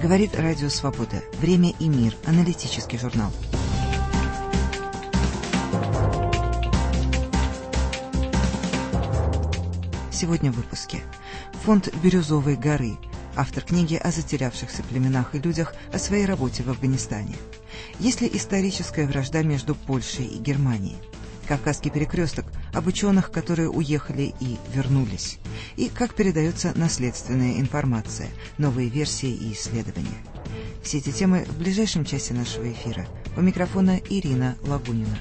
Говорит Радио Свобода. Время и мир. Аналитический журнал. Сегодня в выпуске. Фонд «Бирюзовой горы». Автор книги о затерявшихся племенах и людях, о своей работе в Афганистане. Есть ли историческая вражда между Польшей и Германией? Кавказский перекресток, об ученых, которые уехали и вернулись. И как передается наследственная информация, новые версии и исследования. Все эти темы в ближайшем часе нашего эфира. У микрофона Ирина Лагунина.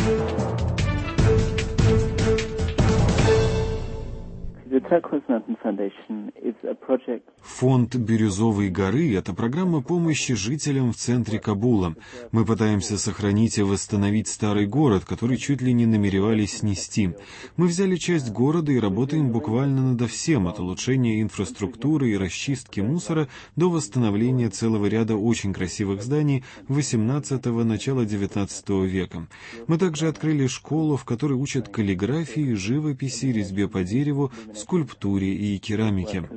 Фонд «Бирюзовой горы» — это программа помощи жителям в центре Кабула. Мы пытаемся сохранить и восстановить старый город, который чуть ли не намеревались снести. Мы взяли часть города и работаем буквально над всем, от улучшения инфраструктуры и расчистки мусора до восстановления целого ряда очень красивых зданий XVIII – начала XIX века. Мы также открыли школу, в которой учат каллиграфии, живописи, резьбе по дереву, скульптуре и керамике.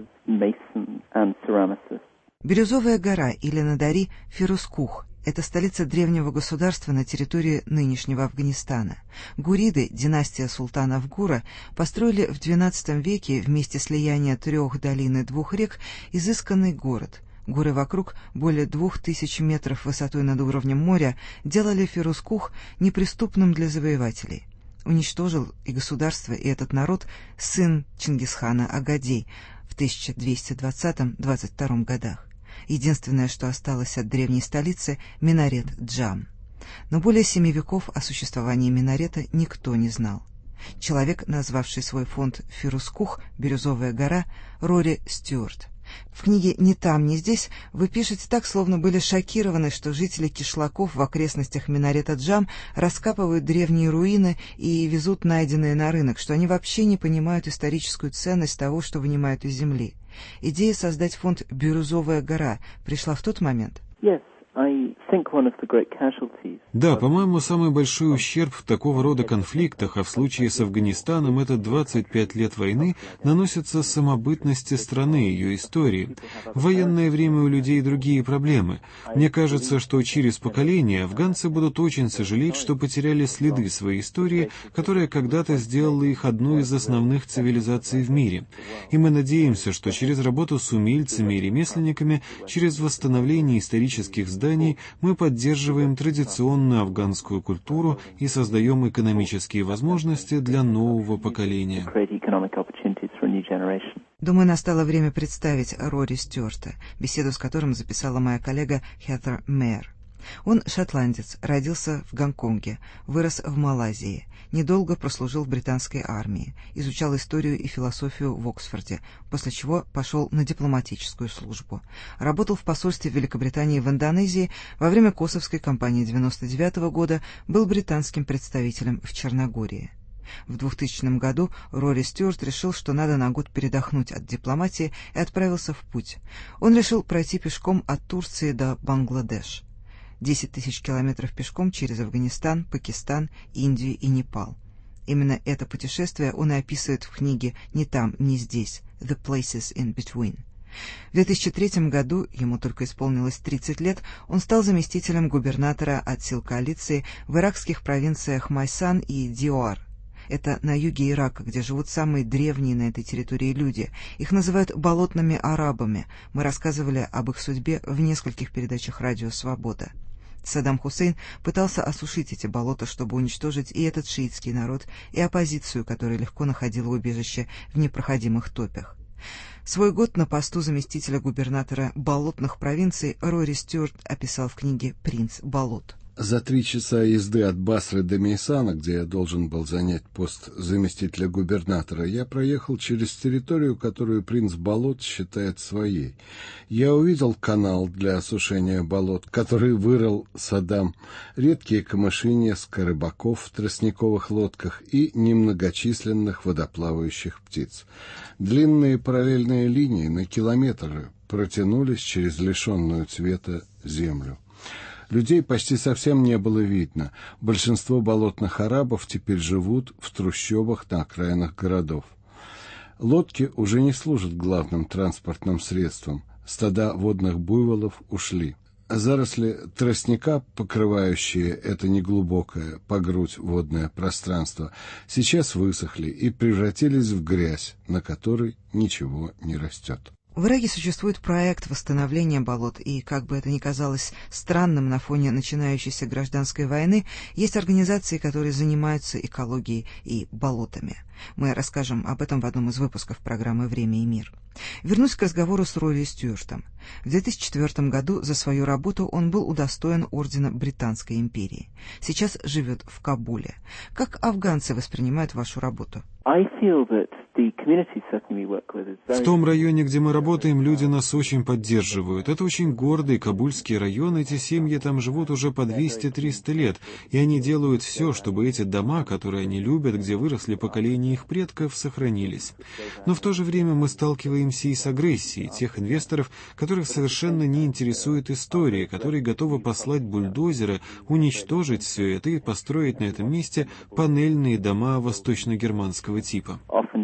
Бирюзовая гора или на Дари Фирузкух – это столица древнего государства на территории нынешнего Афганистана. Гуриды, династия султанов Гура, построили в XII веке вместе слияния трех долин и двух рек изысканный город. Горы вокруг, более 2000 метров высотой над уровнем моря, делали Фирузкух неприступным для завоевателей. Уничтожил и государство, и этот народ сын Чингисхана Агадей в 1220-22 годах. Единственное, что осталось от древней столицы – минарет Джам. Но более 7 веков о существовании минарета никто не знал. Человек, назвавший свой фонд Фирузкух «Бирюзовая гора», Рори Стюарт. В книге «Ни там, ни здесь» вы пишете так, словно были шокированы, что жители кишлаков в окрестностях минарета Джам раскапывают древние руины и везут найденные на рынок, что они вообще не понимают историческую ценность того, что вынимают из земли. Идея создать фонд «Бирюзовая гора» пришла в тот момент? Да, по-моему, самый большой ущерб в такого рода конфликтах, а в случае с Афганистаном это 25 лет войны, наносится самобытности страны, ее истории. В военное время у людей другие проблемы. Мне кажется, что через поколения афганцы будут очень сожалеть, что потеряли следы своей истории, которая когда-то сделала их одной из основных цивилизаций в мире. И мы надеемся, что через работу с умельцами и ремесленниками, через восстановление исторических зданий, мы поддерживаем традиционную афганскую культуру и создаем экономические возможности для нового поколения. Думаю, настало время представить Рори Стюарта, беседу с которым записала моя коллега Хетер Мейер. Он шотландец, родился в Гонконге, вырос в Малайзии, недолго прослужил в британской армии, изучал историю и философию в Оксфорде, после чего пошел на дипломатическую службу. Работал в посольстве Великобритании в Индонезии, во время Косовской кампании 1999 года был британским представителем в Черногории. В 2000 году Рори Стюарт решил, что надо на год передохнуть от дипломатии, и отправился в путь. Он решил пройти пешком от Турции до Бангладеш. 10 тысяч километров пешком через Афганистан, Пакистан, Индию и Непал. Именно это путешествие он и описывает в книге «Ни там, ни здесь» «The Places in Between». В 2003 году, ему только исполнилось 30 лет, он стал заместителем губернатора от сил коалиции в иракских провинциях Майсан и Диоар. Это на юге Ирака, где живут самые древние на этой территории люди. Их называют болотными арабами. Мы рассказывали об их судьбе в нескольких передачах «Радио Свобода». Саддам Хусейн пытался осушить эти болота, чтобы уничтожить и этот шиитский народ, и оппозицию, которая легко находила убежище в непроходимых топях. Свой год на посту заместителя губернатора болотных провинций Рори Стюарт описал в книге «Принц болот». За 3 часа езды от Басры до Мейсана, где я должен был занять пост заместителя губернатора, я проехал через территорию, которую принц болот считает своей. Я увидел канал для осушения болот, который вырыл Саддам, редкие камыши, несколько рыбаков в тростниковых лодках и немногочисленных водоплавающих птиц. Длинные параллельные линии на километры протянулись через лишенную цвета землю. Людей почти совсем не было видно. Большинство болотных арабов теперь живут в трущобах на окраинах городов. Лодки уже не служат главным транспортным средством. Стада водных буйволов ушли. Заросли тростника, покрывающие это неглубокое по грудь водное пространство, сейчас высохли и превратились в грязь, на которой ничего не растет. В Ираке существует проект восстановления болот, и, как бы это ни казалось странным на фоне начинающейся гражданской войны, есть организации, которые занимаются экологией и болотами. Мы расскажем об этом в одном из выпусков программы «Время и мир». Вернусь к разговору с Рори Стюартом. В 2004 году за свою работу он был удостоен ордена Британской империи. Сейчас живет в Кабуле. Как афганцы воспринимают вашу работу? В том районе, где мы работаем, люди нас очень поддерживают. Это очень гордый кабульский район, эти семьи там живут уже по 200-300 лет, и они делают все, чтобы эти дома, которые они любят, где выросли поколения их предков, сохранились. Но в то же время мы сталкиваемся и с агрессией тех инвесторов, которых совершенно не интересует история, которые готовы послать бульдозеры, уничтожить все это и построить на этом месте панельные дома восточно-германского типа.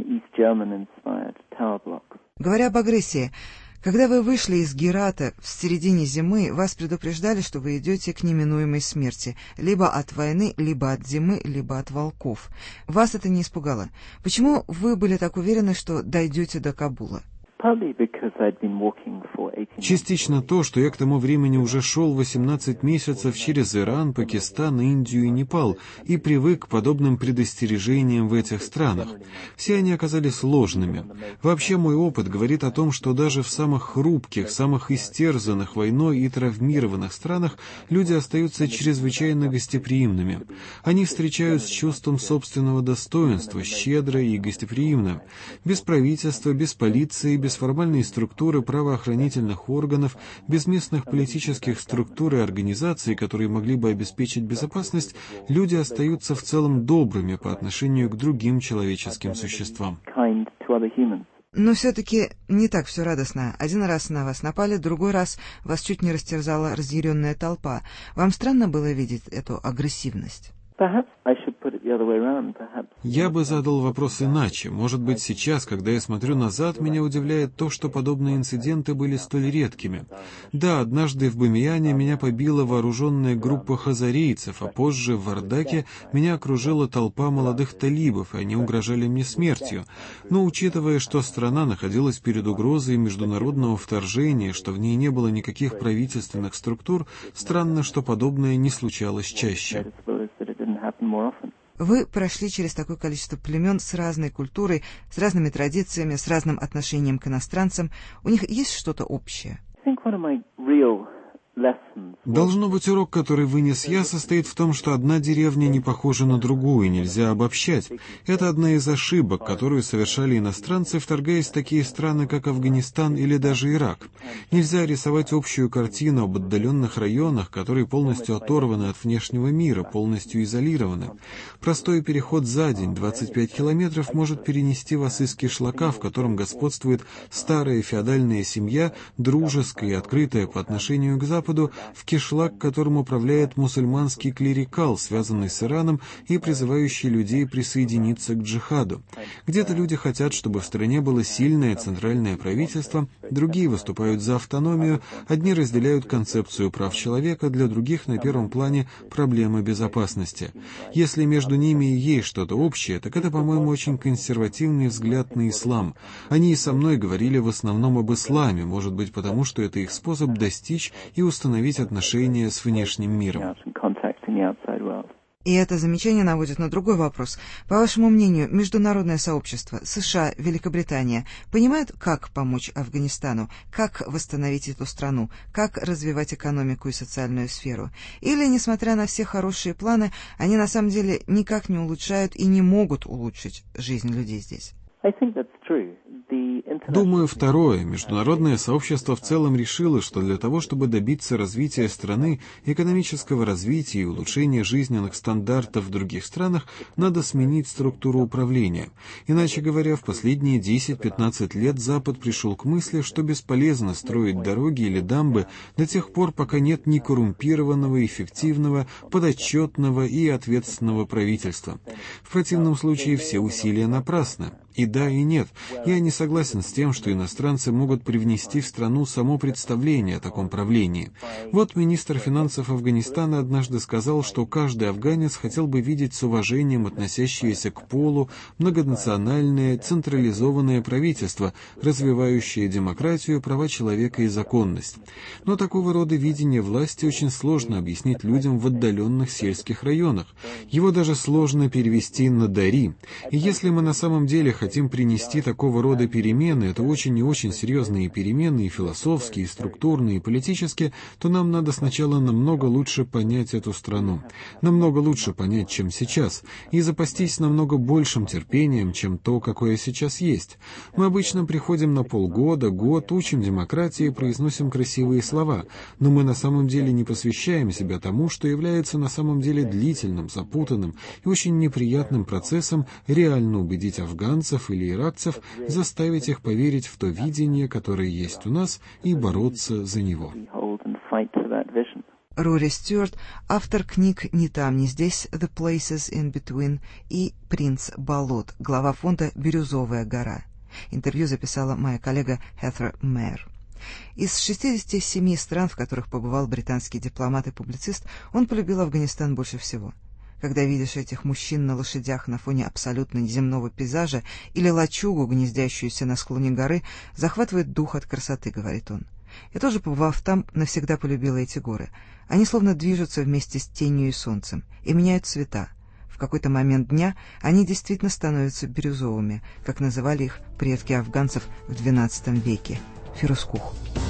Говоря об агрессии, когда вы вышли из Герата в середине зимы, вас предупреждали, что вы идете к неминуемой смерти, либо от войны, либо от зимы, либо от волков. Вас это не испугало? Почему вы были так уверены, что дойдете до Кабула? Частично то, что я к тому времени уже шел 18 месяцев через Иран, Пакистан, Индию и Непал и привык к подобным предостережениям в этих странах. Все они оказались ложными. Вообще мой опыт говорит о том, что даже в самых хрупких, самых истерзанных войной и травмированных странах люди остаются чрезвычайно гостеприимными. Они встречают с чувством собственного достоинства, щедро и гостеприимно. Без правительства, без полиции, без формальной структуры правоохранительных органов, без местных политических структур и организаций, которые могли бы обеспечить безопасность, люди остаются в целом добрыми по отношению к другим человеческим существам. Но все-таки не так все радостно. Один раз на вас напали, другой раз вас чуть не растерзала разъяренная толпа. Вам странно было видеть эту агрессивность? Я бы задал вопрос иначе. Может быть, сейчас, когда я смотрю назад, меня удивляет то, что подобные инциденты были столь редкими. Да, однажды в Бамияне меня побила вооруженная группа хазарейцев, а позже в Ардаке меня окружила толпа молодых талибов, и они угрожали мне смертью. Но учитывая, что страна находилась перед угрозой международного вторжения, что в ней не было никаких правительственных структур, странно, что подобное не случалось чаще. Вы прошли через такое количество племен с разной культурой, с разными традициями, с разным отношением к иностранцам. У них есть что-то общее? Должно быть, урок, который вынес я, состоит в том, что одна деревня не похожа на другую, нельзя обобщать. Это одна из ошибок, которую совершали иностранцы, вторгаясь в такие страны, как Афганистан или даже Ирак. Нельзя рисовать общую картину об отдаленных районах, которые полностью оторваны от внешнего мира, полностью изолированы. Простой переход за день, 25 километров, может перенести вас из кишлака, в котором господствует старая феодальная семья, дружеская и открытая по отношению к Западу, в кишлак, которым управляет мусульманский клерикал, связанный с Ираном и призывающий людей присоединиться к джихаду. Где-то люди хотят, чтобы в стране было сильное центральное правительство, другие выступают за автономию, одни разделяют концепцию прав человека, для других на первом плане проблемы безопасности. Если между ними и есть что-то общее, так это, по-моему, очень консервативный взгляд на ислам. Они и со мной говорили в основном об исламе, может быть, потому что это их способ достичь и установить отношения с внешним миром. И это замечание наводит на другой вопрос. По вашему мнению, международное сообщество, США, Великобритания, понимают, как помочь Афганистану, как восстановить эту страну, как развивать экономику и социальную сферу? Или, несмотря на все хорошие планы, они на самом деле никак не улучшают и не могут улучшить жизнь людей здесь? Думаю, второе. Международное сообщество в целом решило, что для того, чтобы добиться развития страны, экономического развития и улучшения жизненных стандартов в других странах, надо сменить структуру управления. Иначе говоря, в последние 10-15 лет Запад пришел к мысли, что бесполезно строить дороги или дамбы до тех пор, пока нет ни коррумпированного, эффективного, подотчетного и ответственного правительства. В противном случае все усилия напрасны. И да, и нет. Я не согласен с тем, что иностранцы могут привнести в страну само представление о таком правлении. Вот министр финансов Афганистана однажды сказал, что каждый афганец хотел бы видеть с уважением относящееся к полу многонациональное централизованное правительство, развивающее демократию, права человека и законность. Но такого рода видение власти очень сложно объяснить людям в отдаленных сельских районах. Его даже сложно перевести на дари. И если мы на самом деле хотим принести такого рода перемены, это очень и очень серьезные перемены, и философские, и структурные, и политические, то нам надо сначала намного лучше понять эту страну. Намного лучше понять, чем сейчас, и запастись намного большим терпением, чем то, какое сейчас есть. Мы обычно приходим на полгода, год, учим демократии, произносим красивые слова, но мы на самом деле не посвящаем себя тому, что является на самом деле длительным, запутанным и очень неприятным процессом реально убедить афганцев или иракцев, заставить их поверить в то видение, которое есть у нас, и бороться за него. Рори Стюарт, автор книг «Ни там, ни здесь», «The Places in Between» и «Принц болот», глава фонда «Бирюзовая гора». Интервью записала моя коллега Хethер Мэр. Из 67 стран, в которых побывал британский дипломат и публицист, он полюбил Афганистан больше всего. Когда видишь этих мужчин на лошадях на фоне абсолютно неземного пейзажа или лачугу, гнездящуюся на склоне горы, захватывает дух от красоты, говорит он. Я тоже, побывав там, навсегда полюбила эти горы. Они словно движутся вместе с тенью и солнцем и меняют цвета. В какой-то момент дня они действительно становятся бирюзовыми, как называли их предки афганцев в XII веке — фирускух.